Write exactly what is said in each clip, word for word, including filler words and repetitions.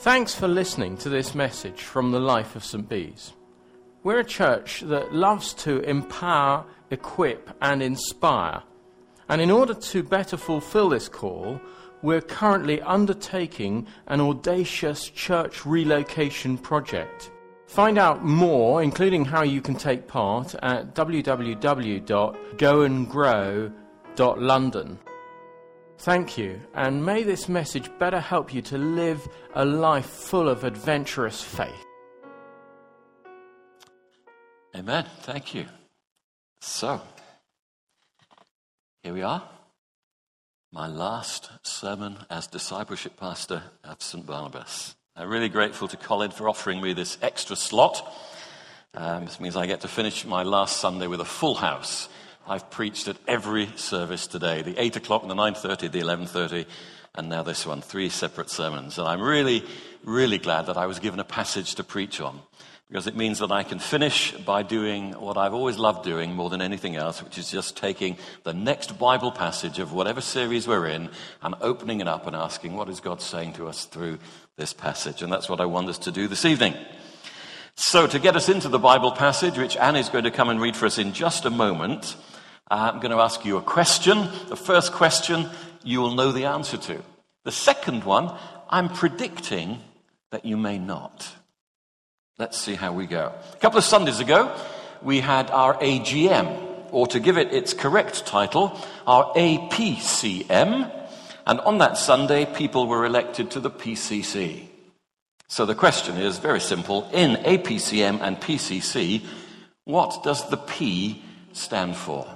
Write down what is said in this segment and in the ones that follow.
Thanks for listening to this message from the life of Saint Bees. We're a church that loves to empower, equip and inspire. And in order to better fulfill this call, we're currently undertaking an audacious church relocation project. Find out more, including how you can take part, at w w w dot go and grow dot london. Thank you, and may this message better help you to live a life full of adventurous faith. Amen. Thank you. So, here we are. My last sermon as discipleship pastor at Saint Barnabas. I'm really grateful to Colin for offering me this extra slot. Um, this means I get to finish my last Sunday with a full house. I've preached at every service today, the eight o'clock, the nine thirty, the eleven thirty, and now this one, three separate sermons. And I'm really, really glad that I was given a passage to preach on, because it means that I can finish by doing what I've always loved doing more than anything else, which is just taking the next Bible passage of whatever series we're in and opening it up and asking, what is God saying to us through this passage? And that's what I want us to do this evening. So to get us into the Bible passage, which Anne is going to come and read for us in just a moment, uh, I'm going to ask you a question. The first question you will know the answer to. The second one, I'm predicting that you may not. Let's see how we go. A couple of Sundays ago, we had our A G M, or to give it its correct title, our A P C M. And on that Sunday, people were elected to the P C C. So the question is very simple. In A P C M and P C C, what does the P stand for?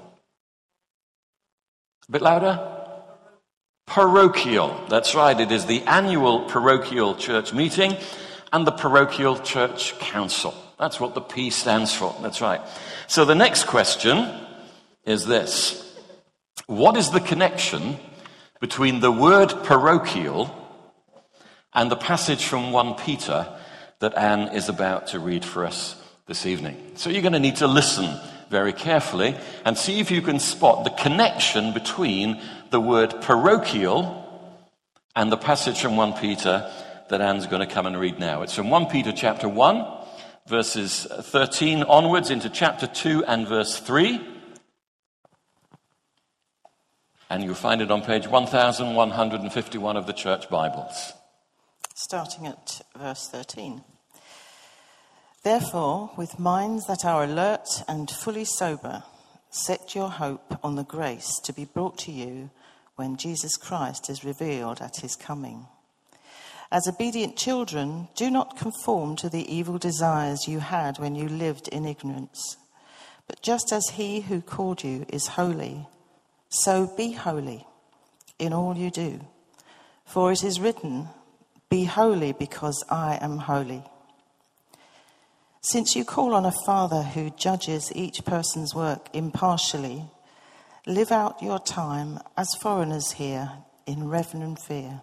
A bit louder? Parochial. That's right. It is the annual parochial church meeting and the parochial church council. That's what the P stands for. That's right. So the next question is this. What is the connection between the word parochial and the passage from First Peter that Anne is about to read for us this evening? So you're going to need to listen very carefully and see if you can spot the connection between the word parochial and the passage from First Peter that Anne's going to come and read now. It's from First Peter chapter one, verses thirteen onwards into chapter two and verse three. And you'll find it on page one thousand one hundred fifty-one of the Church Bibles. Starting at verse thirteen. Therefore, with minds that are alert and fully sober, set your hope on the grace to be brought to you when Jesus Christ is revealed at his coming. As obedient children, do not conform to the evil desires you had when you lived in ignorance. But just as he who called you is holy, so be holy in all you do. For it is written, be holy because I am holy. Since you call on a Father who judges each person's work impartially, live out your time as foreigners here in reverent fear.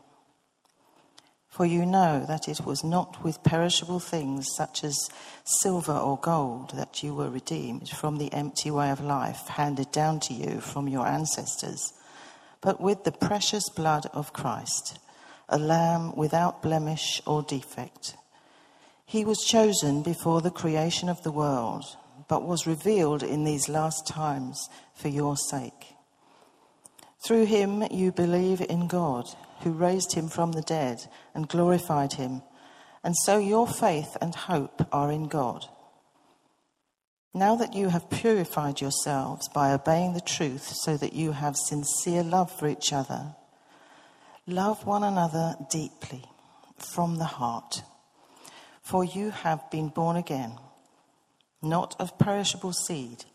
For you know that it was not with perishable things such as silver or gold that you were redeemed from the empty way of life handed down to you from your ancestors, but with the precious blood of Christ, a lamb without blemish or defect. He was chosen before the creation of the world, but was revealed in these last times for your sake. Through him you believe in God, who raised him from the dead and glorified him, and so your faith and hope are in God. Now that you have purified yourselves by obeying the truth so that you have sincere love for each other, love one another deeply from the heart. For you have been born again, not of perishable seed,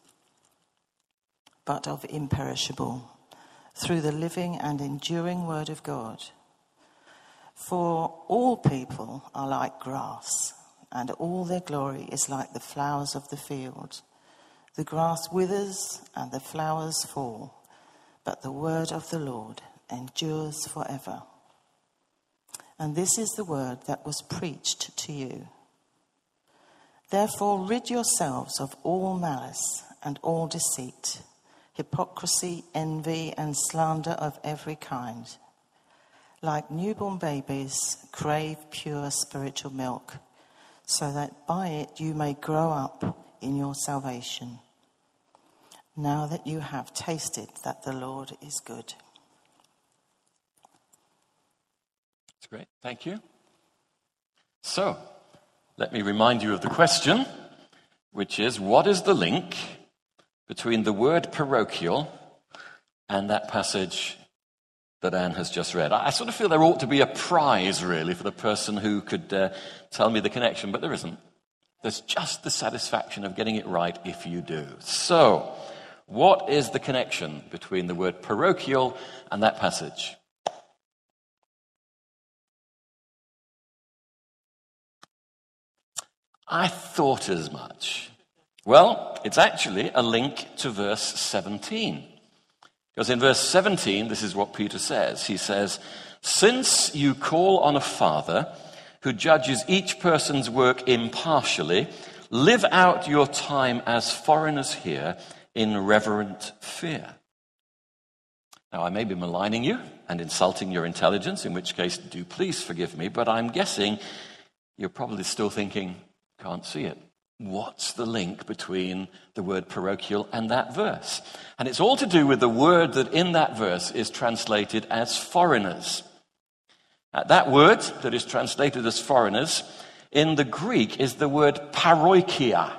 but of imperishable, through the living and enduring word of God. For all people are like grass, and all their glory is like the flowers of the field. The grass withers and the flowers fall, but the word of the Lord endures forever. And this is the word that was preached to you. Therefore, rid yourselves of all malice and all deceit, hypocrisy, envy, and slander of every kind. Like newborn babies, crave pure spiritual milk, so that by it you may grow up in your salvation, now that you have tasted that the Lord is good. That's great. Thank you. So, let me remind you of the question, which is, what is the link between the word parochial and that passage that Anne has just read? I sort of feel there ought to be a prize, really, for the person who could uh, tell me the connection, but there isn't. There's just the satisfaction of getting it right if you do. So, what is the connection between the word parochial and that passage? I thought as much. Well, it's actually a link to verse seventeen. Because in verse seventeen, this is what Peter says. He says, "Since you call on a Father who judges each person's work impartially, live out your time as foreigners here in reverent fear." Now, I may be maligning you and insulting your intelligence, in which case, do please forgive me, but I'm guessing you're probably still thinking, can't see it. What's the link between the word parochial and that verse? And it's all to do with the word that in that verse is translated as foreigners. Uh, that word that is translated as foreigners in the Greek is the word paroikia.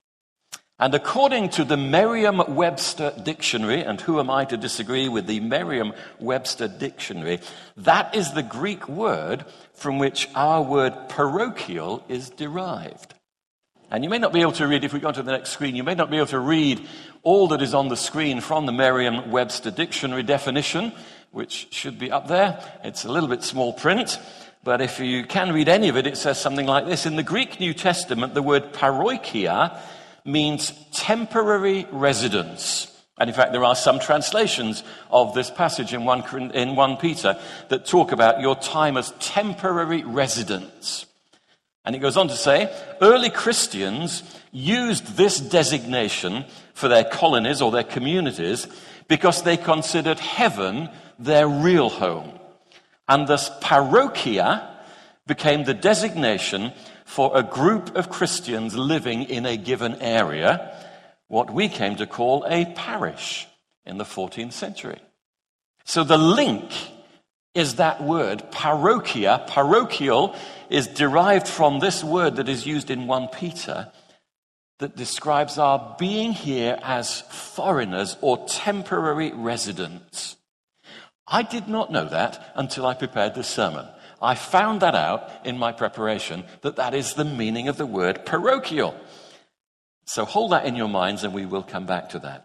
And according to the Merriam-Webster dictionary, and who am I to disagree with the Merriam-Webster dictionary, that is the Greek word from which our word parochial is derived. And you may not be able to read, if we go to the next screen, you may not be able to read all that is on the screen from the Merriam-Webster dictionary definition, which should be up there. It's a little bit small print, but if you can read any of it, it says something like this. In the Greek New Testament, the word paroikia means temporary residence. And in fact, there are some translations of this passage in one, in First Peter that talk about your time as temporary residence. And it goes on to say, early Christians used this designation for their colonies or their communities because they considered heaven their real home. And thus parochia became the designation for a group of Christians living in a given area, what we came to call a parish in the fourteenth century. So the link is that word, parochia. Parochial is derived from this word that is used in First Peter that describes our being here as foreigners or temporary residents. I did not know that until I prepared this sermon. I found that out in my preparation, that that is the meaning of the word parochial. So hold that in your minds and we will come back to that.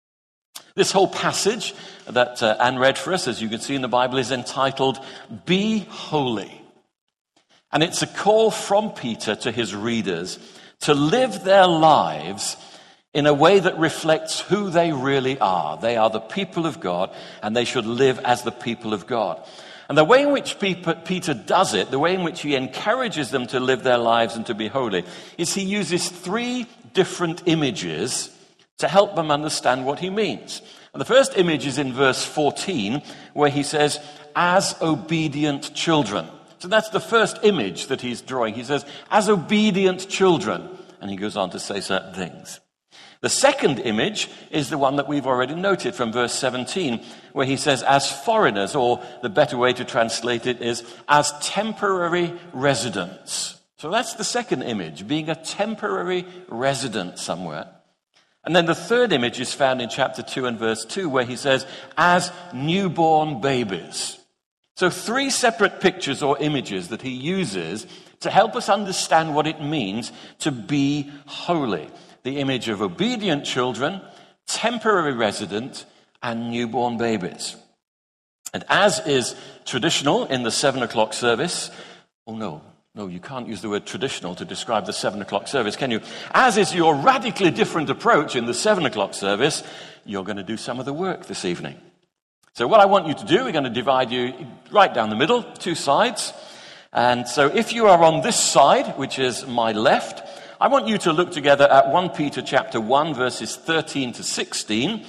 This whole passage that uh, Anne read for us, as you can see in the Bible, is entitled, Be Holy. And it's a call from Peter to his readers to live their lives in a way that reflects who they really are. They are the people of God, and they should live as the people of God. And the way in which Peter does it, the way in which he encourages them to live their lives and to be holy, is he uses three different images to help them understand what he means. And the first image is in verse fourteen, where he says, as obedient children. So that's the first image that he's drawing. He says, as obedient children. And he goes on to say certain things. The second image is the one that we've already noted from verse seventeen, where he says, as foreigners, or the better way to translate it is, as temporary residents. So that's the second image, being a temporary resident somewhere. And then the third image is found in chapter two and verse two, where he says, as newborn babies. So three separate pictures or images that he uses to help us understand what it means to be holy. The image of obedient children, temporary resident, and newborn babies. And as is traditional in the seven o'clock service, oh no, no, you can't use the word traditional to describe the seven o'clock service, can you? As is your radically different approach in the seven o'clock service, you're going to do some of the work this evening. So what I want you to do, we're going to divide you right down the middle, two sides. And so if you are on this side, which is my left, I want you to look together at First Peter chapter one, verses thirteen to sixteen.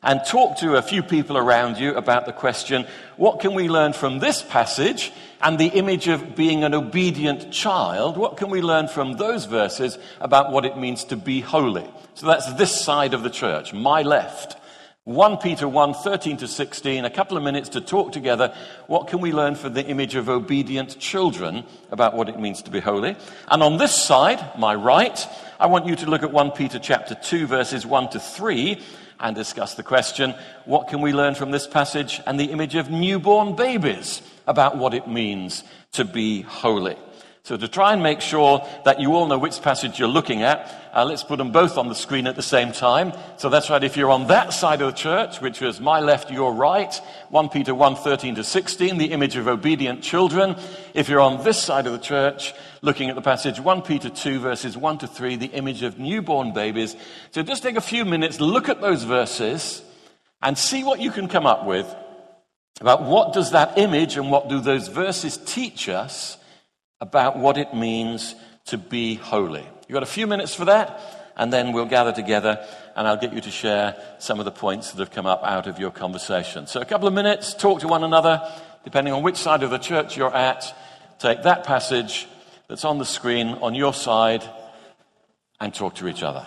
and talk to a few people around you about the question, what can we learn from this passage and the image of being an obedient child? What can we learn from those verses about what it means to be holy? So that's this side of the church, my left. First Peter one, thirteen to sixteen, a couple of minutes to talk together. What can we learn from the image of obedient children about what it means to be holy? And on this side, my right, I want you to look at First Peter chapter two, verses one to three, and discuss the question, what can we learn from this passage and the image of newborn babies about what it means to be holy? So to try and make sure that you all know which passage you're looking at, uh, let's put them both on the screen at the same time. So that's right, if you're on that side of the church, which was my left, your right, First Peter one, thirteen to sixteen, the image of obedient children. If you're on this side of the church, looking at the passage, First Peter two, verses one to three, the image of newborn babies. So just take a few minutes, look at those verses, and see what you can come up with about what does that image and what do those verses teach us about what it means to be holy. You've got a few minutes for that, and then we'll gather together, and I'll get you to share some of the points that have come up out of your conversation. So a couple of minutes, talk to one another, depending on which side of the church you're at. Take that passage that's on the screen on your side and talk to each other.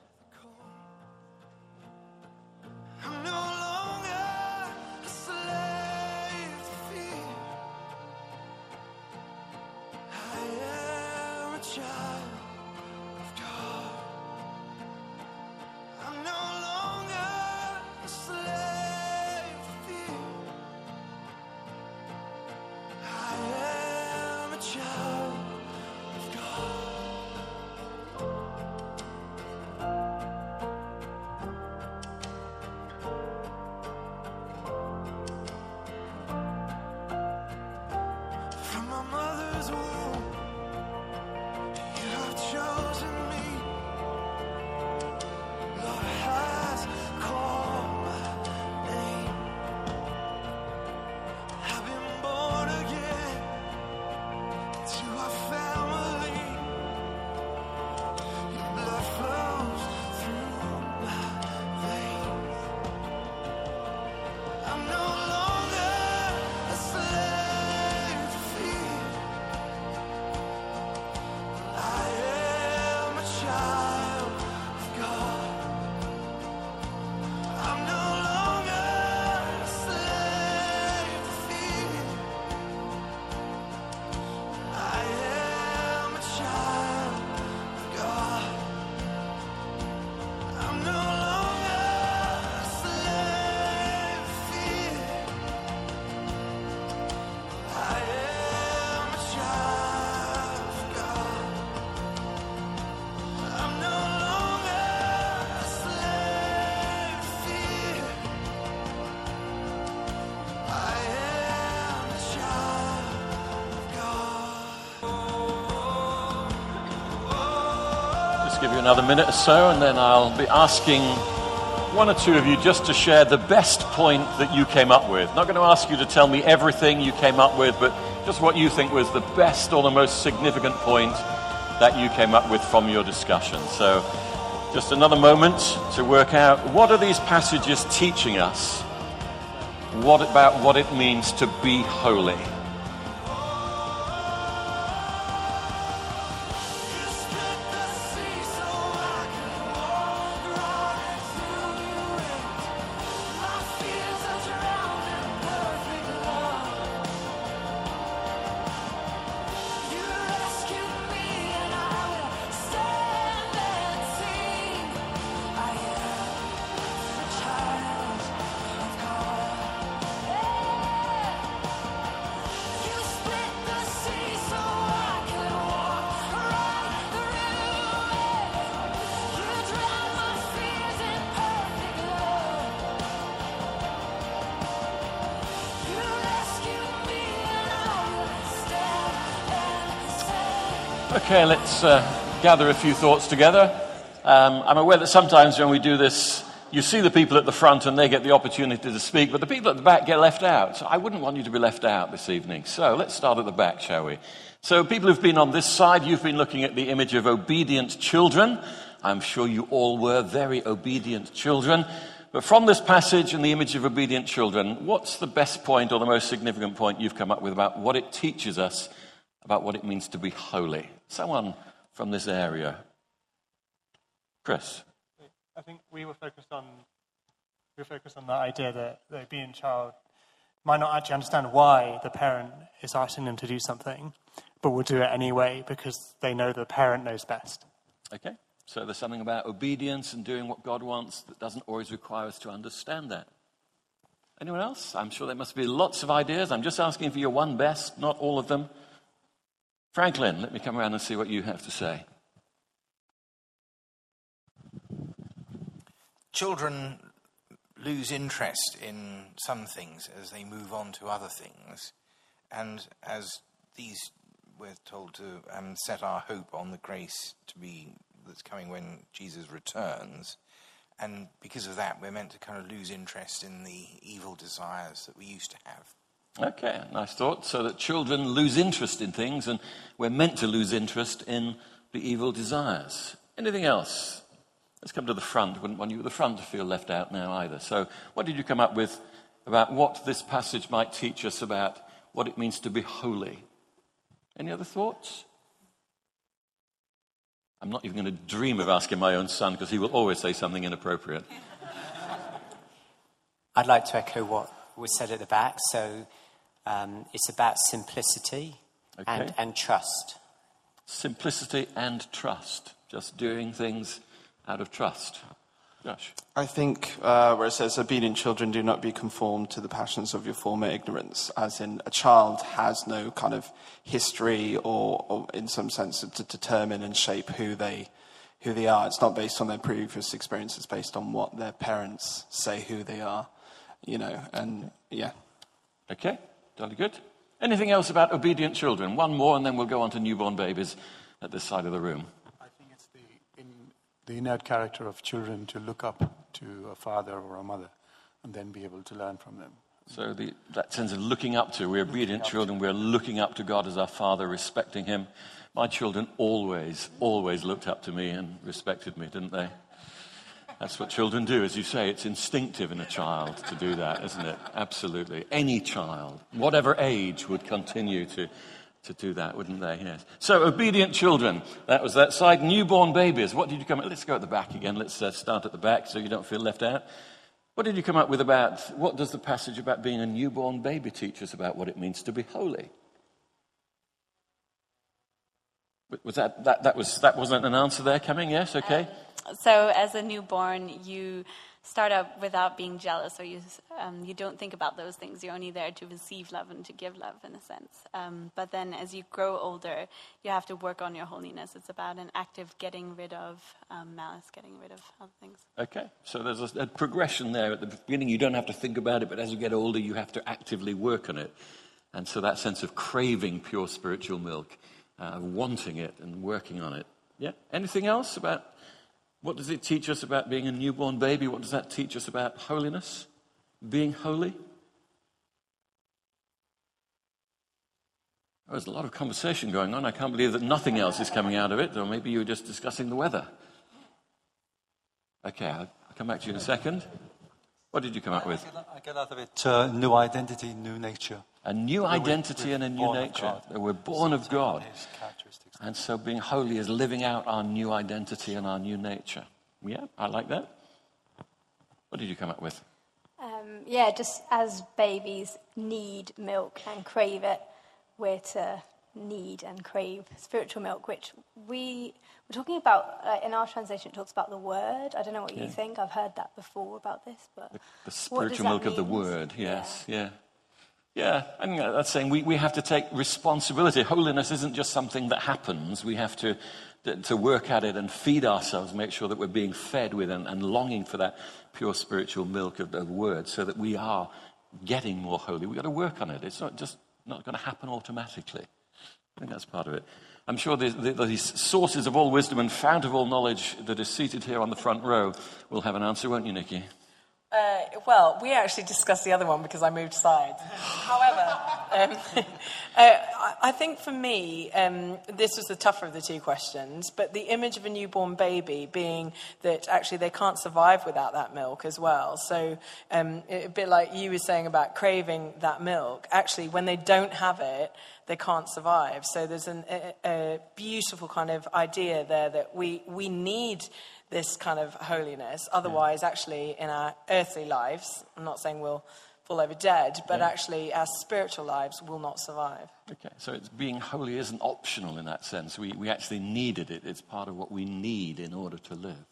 Give you another minute or so, and then I'll be asking one or two of you just to share the best point that you came up with. Not going to ask you to tell me everything you came up with, but just what you think was the best or the most significant point that you came up with from your discussion. So just another moment to work out, what are these passages teaching us? What about what it means to be holy? Okay, let's uh, gather a few thoughts together. Um, I'm aware that sometimes when we do this, you see the people at the front and they get the opportunity to speak, but the people at the back get left out. So I wouldn't want you to be left out this evening. So let's start at the back, shall we? So people who've been on this side, you've been looking at the image of obedient children. I'm sure you all were very obedient children. But from this passage and the image of obedient children, what's the best point or the most significant point you've come up with about what it teaches us about what it means to be holy? Someone from this area. Chris. I think we were focused on we were focused on the idea that the obedient child might not actually understand why the parent is asking them to do something, but will do it anyway because they know the parent knows best. Okay. So there's something about obedience and doing what God wants that doesn't always require us to understand that. Anyone else? I'm sure there must be lots of ideas. I'm just asking for your one best, not all of them. Franklin, let me come around and see what you have to say. Children lose interest in some things as they move on to other things. And as these, we're told to um, set our hope on the grace to be that's coming when Jesus returns. And because of that, we're meant to kind of lose interest in the evil desires that we used to have. Okay, nice thought. So that children lose interest in things, and we're meant to lose interest in the evil desires. Anything else? Let's come to the front. Wouldn't want you at the front to feel left out now either. So what did you come up with about what this passage might teach us about what it means to be holy? Any other thoughts? I'm not even going to dream of asking my own son because he will always say something inappropriate. I'd like to echo what was said at the back. So um, it's about simplicity Okay. and, and trust. Simplicity and trust. Just doing things out of trust. Josh. I think uh, where it says, obedient children, do not be conformed to the passions of your former ignorance, as in a child has no kind of history or, or in some sense to determine and shape who they who they are. It's not based on their previous experience, it's based on what their parents say who they are, you know, and yeah. Okay, jolly good. Anything else about obedient children? One more and then we'll go on to newborn babies at this side of the room. I think it's the in the innate character of children to look up to a father or a mother and then be able to learn from them. So the, that sense of looking up to, we're obedient children, we're looking up to God as our Father, respecting Him. My children always, always looked up to me and respected me, didn't they? That's what children do, as you say. It's instinctive in a child to do that, isn't it? Absolutely. Any child, whatever age, would continue to, to do that, wouldn't they? Yes. So, obedient children. That was that side. Newborn babies. What did you come up with? Let's go at the back again. Let's uh, start at the back so you don't feel left out. What did you come up with about, what does the passage about being a newborn baby teach us about what it means to be holy? Was that, that, that, was, that wasn't an answer there coming? Yes, okay. Um, so as a newborn, you start up without being jealous, or you um, you don't think about those things. You're only there to receive love and to give love, in a sense. Um, but then as you grow older, you have to work on your holiness. It's about an active getting rid of um, malice, getting rid of other things. Okay, so there's a, a progression there. At the beginning, you don't have to think about it, but as you get older, you have to actively work on it. And so that sense of craving pure spiritual milk, uh, wanting it and working on it. Yeah. Anything else about what does it teach us about being a newborn baby? What does that teach us about holiness? Being holy? Oh, there's a lot of conversation going on. I can't believe that nothing else is coming out of it. Or maybe you were just discussing the weather. Okay, I'll, I'll come back to you in a second. What did you come up with? I get, I get out of it uh, new identity, new nature. A new identity we're, we're and a new nature. We're born of God. Characteristics. And so being holy is living out our new identity and our new nature. Yeah, I like that. What did you come up with? Um, yeah, just as babies need milk and crave it, we're to need and crave spiritual milk, which we were talking about, uh, in our translation it talks about the word. I don't know what yeah. you think. I've heard that before about this. but The, the spiritual milk of the word, yes, yeah. yeah. Yeah, I think that's saying we, we have to take responsibility. Holiness isn't just something that happens. We have to to work at it and feed ourselves, make sure that we're being fed with and, and longing for that pure spiritual milk of the word so that we are getting more holy. We've got to work on it. It's not just not going to happen automatically. I think that's part of it. I'm sure these, these sources of all wisdom and fount of all knowledge that are seated here on the front row will have an answer, won't you, Nikki? Uh, well, we actually discussed the other one because I moved sides. However, um, Uh, I, I think for me, um, this was the tougher of the two questions, but the image of a newborn baby being that actually they can't survive without that milk as well. So um, a bit like you were saying about craving that milk, actually when they don't have it, they can't survive. So there's an, a, a beautiful kind of idea there that we, we need this kind of holiness. Otherwise, yeah. actually, in our earthly lives, I'm not saying we'll fall over dead, but yeah. actually our spiritual lives will not survive. Okay, so it's being holy isn't optional in that sense. We, we actually needed it. It's part of what we need in order to live.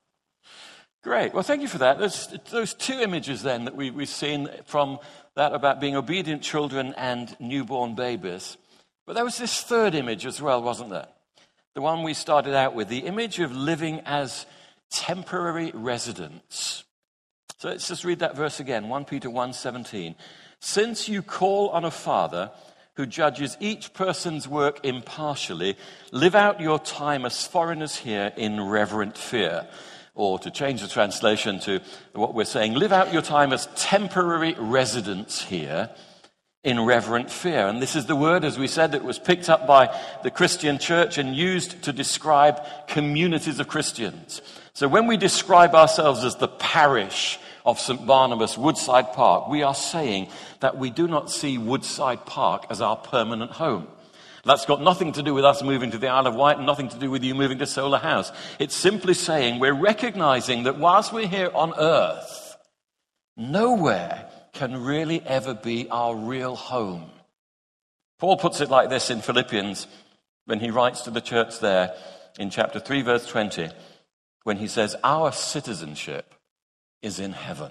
Great. Well, thank you for that. There's those two images then that we, we've seen from that about being obedient children and newborn babies. But there was this third image as well, wasn't there? The one we started out with, the image of living as temporary residents. So let's just read that verse again, First Peter one seventeen. Since you call on a Father who judges each person's work impartially, live out your time as foreigners here in reverent fear. Or to change the translation to what we're saying, live out your time as temporary residents here in reverent fear. And this is the word, as we said, that was picked up by the Christian church and used to describe communities of Christians. So when we describe ourselves as the parish of Saint Barnabas, Woodside Park, we are saying that we do not see Woodside Park as our permanent home. That's got nothing to do with us moving to the Isle of Wight and nothing to do with you moving to Solar House. It's simply saying we're recognizing that whilst we're here on earth, nowhere can really ever be our real home. Paul puts it like this in Philippians when he writes to the church there in chapter three, verse twenty, when he says, our citizenship is in heaven.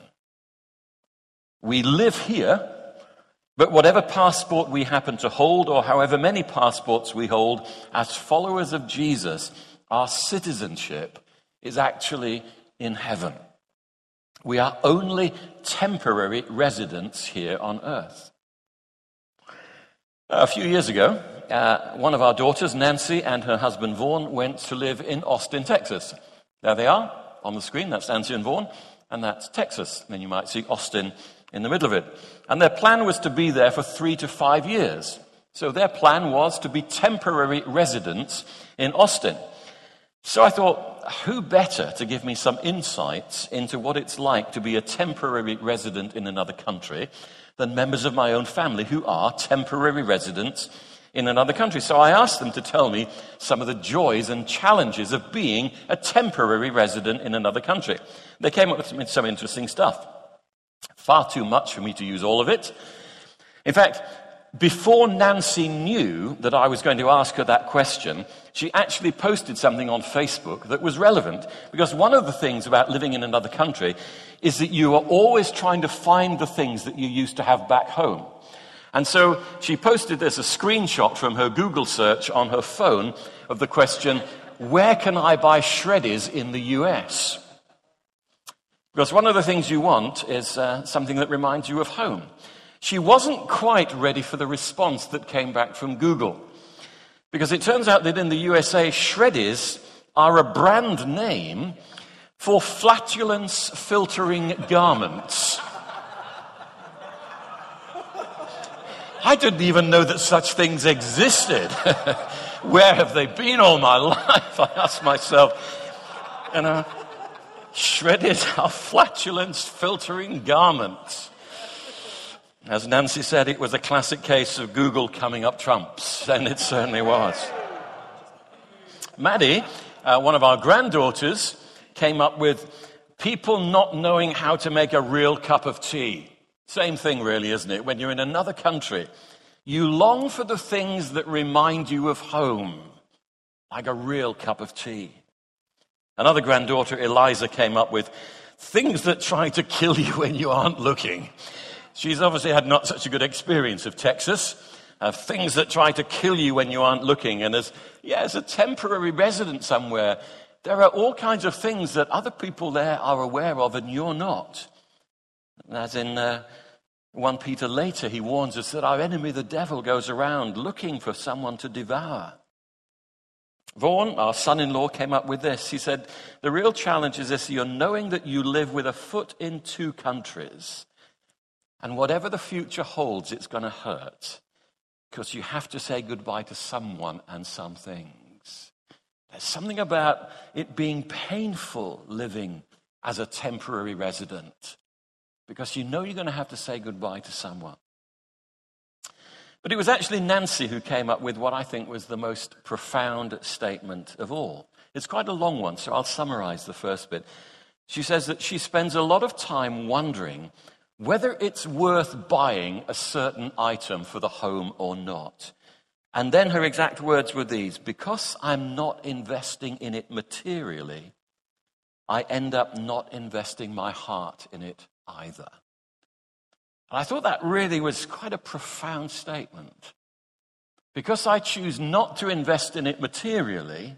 We live here, but whatever passport we happen to hold, or however many passports we hold, as followers of Jesus, our citizenship is actually in heaven. We are only temporary residents here on earth. A few years ago, uh, one of our daughters, Nancy, and her husband, Vaughan, went to live in Austin, Texas. There they are on the screen. That's Nancy and Vaughan, and that's Texas. Then you might see Austin in the middle of it. And their plan was to be there for three to five years. So their plan was to be temporary residents in Austin. So I thought, who better to give me some insights into what it's like to be a temporary resident in another country than members of my own family who are temporary residents in another country. So I asked them to tell me some of the joys and challenges of being a temporary resident in another country. They came up with some interesting stuff. Far too much for me to use all of it. In fact, before Nancy knew that I was going to ask her that question, she actually posted something on Facebook that was relevant. Because one of the things about living in another country is that you are always trying to find the things that you used to have back home. And so she posted this, a screenshot from her Google search on her phone of the question, where can I buy Shreddies in the U S? Because one of the things you want is uh, something that reminds you of home. She wasn't quite ready for the response that came back from Google. Because it turns out that in the U S A, Shreddies are a brand name for flatulence filtering garments. I didn't even know that such things existed. Where have they been all my life? I asked myself. And uh, Shreddies are flatulence filtering garments. As Nancy said, it was a classic case of Google coming up trumps, and it certainly was. Maddie, uh, one of our granddaughters, came up with people not knowing how to make a real cup of tea. Same thing, really, isn't it? When you're in another country, you long for the things that remind you of home, like a real cup of tea. Another granddaughter, Eliza, came up with things that try to kill you when you aren't looking. She's obviously had not such a good experience of Texas, of things that try to kill you when you aren't looking. And as, yeah, as a temporary resident somewhere, there are all kinds of things that other people there are aware of and you're not. As in uh, First Peter later, he warns us that our enemy, the devil, goes around looking for someone to devour. Vaughan, our son-in-law, came up with this. He said, the real challenge is this, you're knowing that you live with a foot in two countries. And whatever the future holds, it's going to hurt. because you have to say goodbye to someone and some things. There's something about it being painful living as a temporary resident, because you know you're going to have to say goodbye to someone. But it was actually Nancy who came up with what I think was the most profound statement of all. It's quite a long one, so I'll summarize the first bit. She says that she spends a lot of time wondering whether it's worth buying a certain item for the home or not. And then her exact words were these: because I'm not investing in it materially, I end up not investing my heart in it either. And I thought that really was quite a profound statement. Because I choose not to invest in it materially,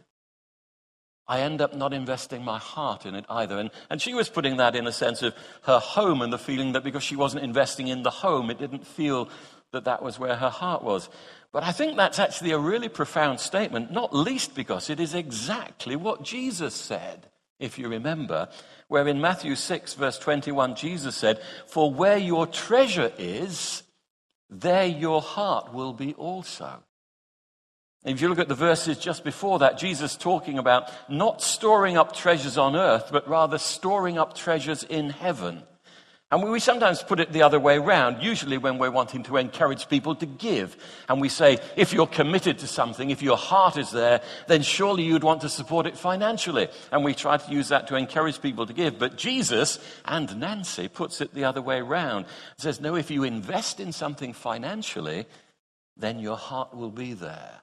I end up not investing my heart in it either. And, and she was putting that in a sense of her home and the feeling that because she wasn't investing in the home, it didn't feel that that was where her heart was. But I think that's actually a really profound statement, not least because it is exactly what Jesus said, if you remember, where in Matthew six, verse twenty-one, Jesus said, "For where your treasure is, there your heart will be also." And if you look at the verses just before that, Jesus talking about not storing up treasures on earth, but rather storing up treasures in heaven. And we sometimes put it the other way around, usually when we're wanting to encourage people to give. And we say, if you're committed to something, if your heart is there, then surely you'd want to support it financially. And we try to use that to encourage people to give. But Jesus and Nancy puts it the other way around. It says, no, if you invest in something financially, then your heart will be there.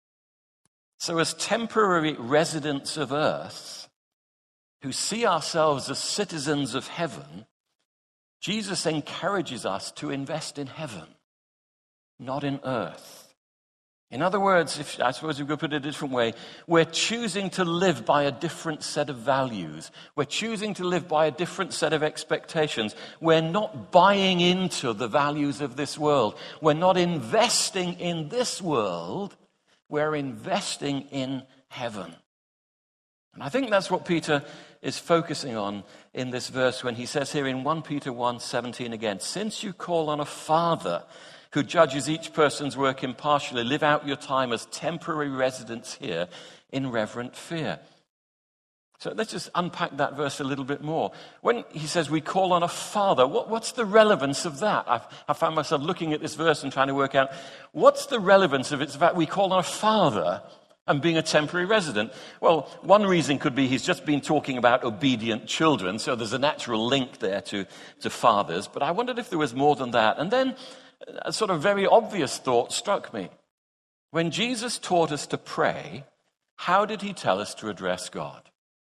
So as temporary residents of earth, who see ourselves as citizens of heaven, Jesus encourages us to invest in heaven, not in earth. In other words, if, I suppose we could put it a different way, we're choosing to live by a different set of values. We're choosing to live by a different set of expectations. We're not buying into the values of this world. We're not investing in this world. We're investing in heaven. And I think that's what Peter is focusing on in this verse when he says here in First Peter one seventeen again, "Since you call on a Father who judges each person's work impartially, live out your time as temporary residents here in reverent fear." So let's just unpack that verse a little bit more. When he says we call on a Father, what, what's the relevance of that? I've, I found myself looking at this verse and trying to work out, what's the relevance of it? It's the fact we call on a Father and being a temporary resident. Well, one reason could be he's just been talking about obedient children, so there's a natural link there to, to fathers. But I wondered if there was more than that. And then a sort of very obvious thought struck me. When Jesus taught us to pray, how did he tell us to address God?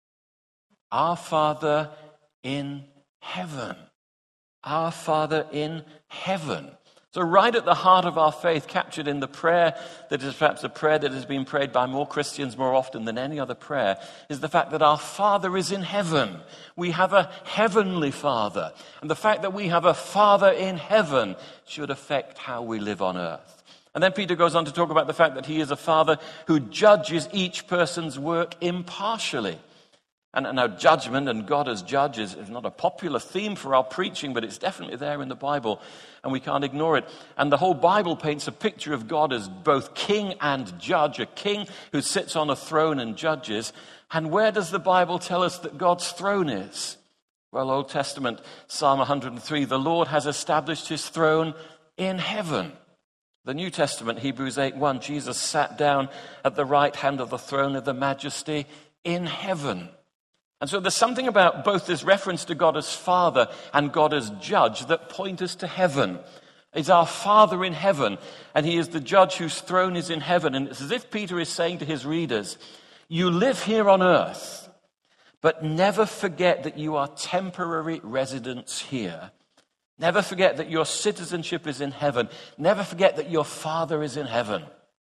Our Father in heaven. Our Father in heaven. So right at the heart of our faith, captured in the prayer that is perhaps a prayer that has been prayed by more Christians more often than any other prayer, is the fact that our Father is in heaven. We have a heavenly Father. And the fact that we have a Father in heaven should affect how we live on earth. And then Peter goes on to talk about the fact that he is a Father who judges each person's work impartially. And now judgment and God as judge is, is not a popular theme for our preaching, but it's definitely there in the Bible, and we can't ignore it. And the whole Bible paints a picture of God as both king and judge, a king who sits on a throne and judges. And where does the Bible tell us that God's throne is? Well, Old Testament, Psalm one hundred three, the Lord has established his throne in heaven. The New Testament, Hebrews eight one, Jesus sat down at the right hand of the throne of the majesty in heaven. And so there's something about both this reference to God as Father and God as Judge that point us to heaven. He's our Father in heaven, and he is the Judge whose throne is in heaven. And it's as if Peter is saying to his readers, you live here on earth, but never forget that you are temporary residents here. Never forget that your citizenship is in heaven. Never forget that your Father is in heaven.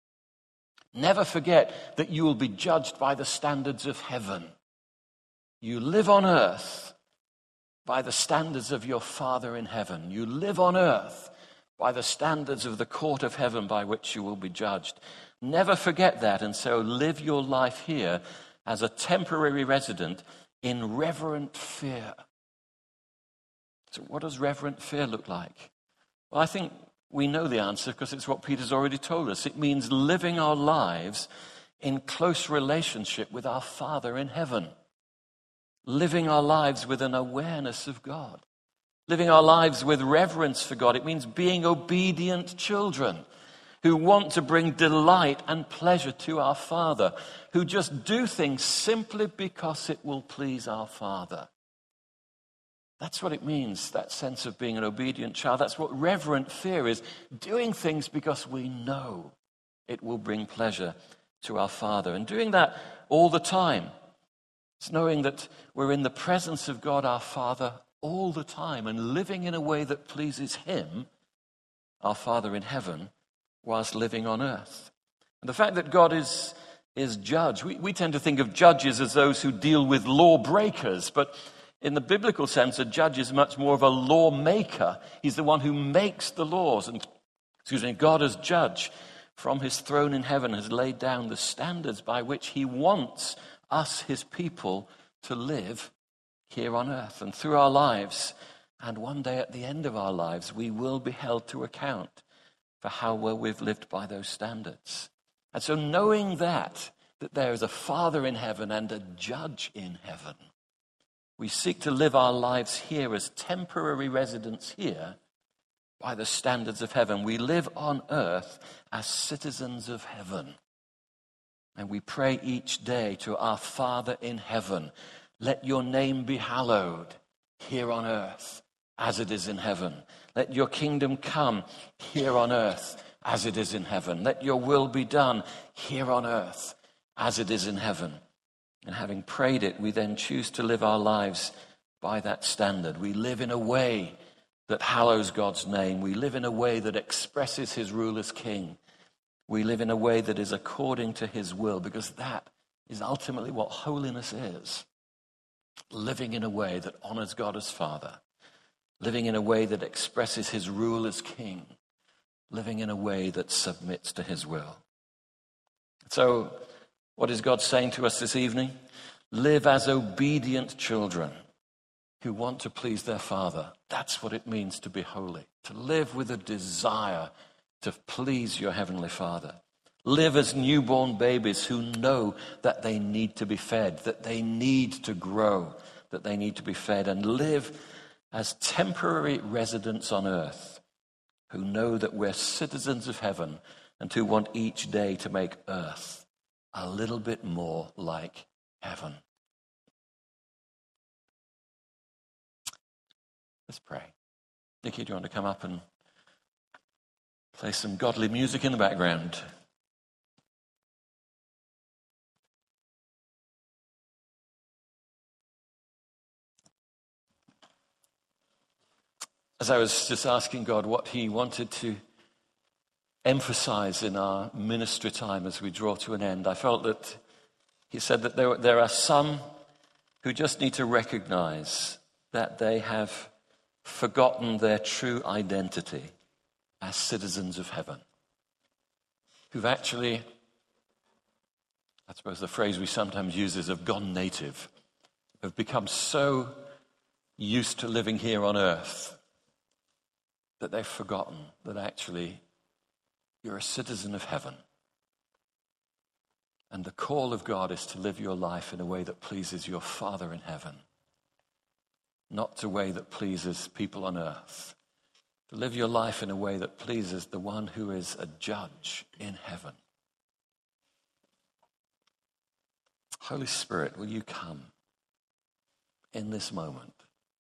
Never forget that you will be judged by the standards of heaven. You live on earth by the standards of your Father in heaven. You live on earth by the standards of the court of heaven by which you will be judged. Never forget that, and so live your life here as a temporary resident in reverent fear. So what does reverent fear look like? Well, I think We know the answer because it's what Peter's already told us. It means living our lives in close relationship with our Father in heaven. Living our lives with an awareness of God. Living our lives with reverence for God. It means being obedient children who want to bring delight and pleasure to our Father, who just do things simply because it will please our Father. That's what it means, that sense of being an obedient child. That's what reverent fear is, doing things because we know it will bring pleasure to our Father. And doing that all the time. It's knowing that we're in the presence of God our Father all the time and living in a way that pleases Him, our Father in heaven, whilst living on earth. And the fact that God is, is judge, we, we tend to think of judges as those who deal with lawbreakers, but in the biblical sense, a judge is much more of a lawmaker. He's the one who makes the laws. And, excuse me, God as judge from his throne in heaven has laid down the standards by which he wants us, his people, to live here on earth and through our lives. And one day at the end of our lives, we will be held to account for how well we've lived by those standards. And so knowing that, that there is a Father in heaven and a judge in heaven, we seek to live our lives here as temporary residents here by the standards of heaven. We live on earth as citizens of heaven. And we pray each day to our Father in heaven, let your name be hallowed here on earth as it is in heaven. Let your kingdom come here on earth as it is in heaven. Let your will be done here on earth as it is in heaven. And having prayed it, we then choose to live our lives by that standard. We live in a way that hallows God's name. We live in a way that expresses his rule as king. We live in a way that is according to his will, because that is ultimately what holiness is. Living in a way that honors God as Father. Living in a way that expresses his rule as king. Living in a way that submits to his will. So, what is God saying to us this evening? Live as obedient children who want to please their Father. That's what it means to be holy. To live with a desire to please your Heavenly Father. Live as newborn babies who know that they need to be fed, that they need to grow, that they need to be fed. And live as temporary residents on earth who know that we're citizens of heaven and who want each day to make earth a little bit more like heaven. Let's pray. Nikki, do you want to come up and play some godly music in the background? As I was just asking God what he wanted to emphasize in our ministry time as we draw to an end, I felt that he said that there, there are some who just need to recognize that they have forgotten their true identity as citizens of heaven. Who've actually, I suppose the phrase we sometimes use is have gone native, have become so used to living here on earth that they've forgotten that actually you're a citizen of heaven. And the call of God is to live your life in a way that pleases your Father in heaven, not the way that pleases people on earth. To live your life in a way that pleases the one who is a judge in heaven. Holy Spirit, will you come in this moment?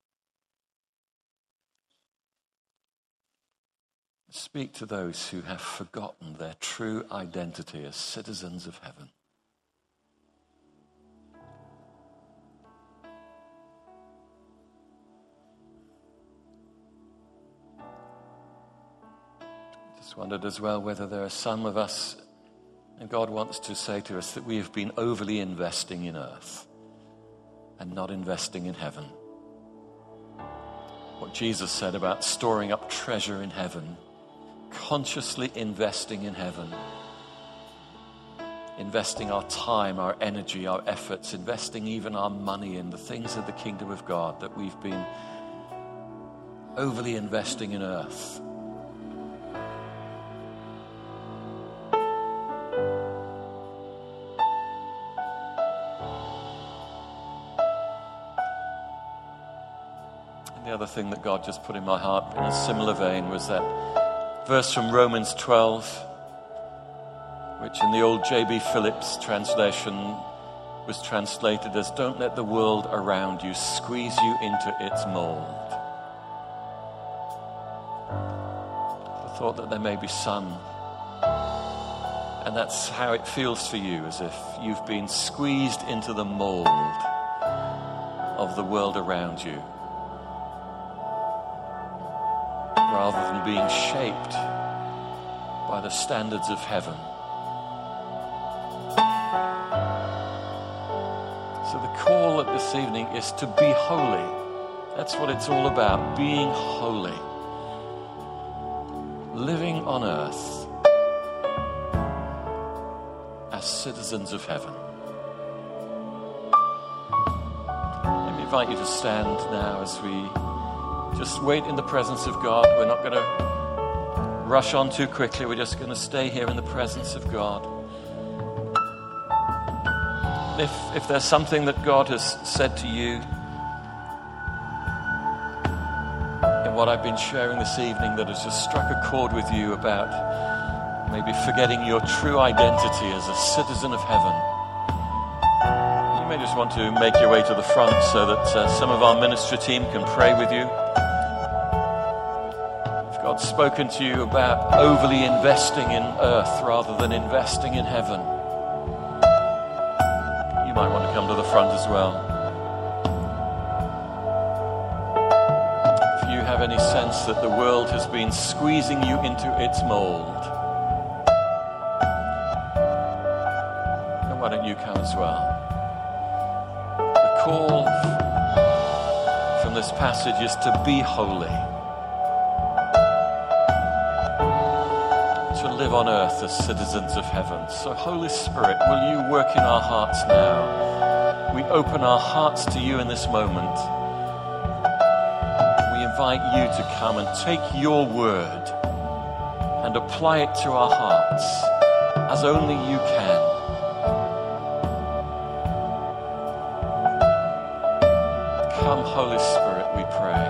Speak to those who have forgotten their true identity as citizens of heaven. Just wondered as well whether there are some of us, and God wants to say to us that we have been overly investing in earth and not investing in heaven. What Jesus said about storing up treasure in heaven, consciously investing in heaven, investing our time, our energy, our efforts, investing even our money in the things of the kingdom of God, that we've been overly investing in earth The other thing that God just put in my heart in a similar vein was that verse from Romans twelve, which in the old J B Phillips translation was translated as, "Don't let the world around you squeeze you into its mold." The thought that there may be some, and that's how it feels for you, as if you've been squeezed into the mold of the world around you, rather than being shaped by the standards of heaven. So the call at this evening is to be holy. That's what it's all about, being holy. Living on earth as citizens of heaven. Let me invite you to stand now as we just wait in the presence of God. We're not going to rush on too quickly. We're just going to stay here in the presence of God. If, if there's something that God has said to you in what I've been sharing this evening that has just struck a chord with you about maybe forgetting your true identity as a citizen of heaven, you may just want to make your way to the front so that uh, some of our ministry team can pray with you. If God's spoken to you about overly investing in earth rather than investing in heaven, you might want to come to the front as well. If you have any sense that the world has been squeezing you into its mold, then why don't you come as well? The call from this passage is to be holy, to live on earth as citizens of heaven. So Holy Spirit, will you work in our hearts now? We open our hearts to you in this moment. We invite you to come and take your word and apply it to our hearts as only you can. Come, Holy Spirit, we pray.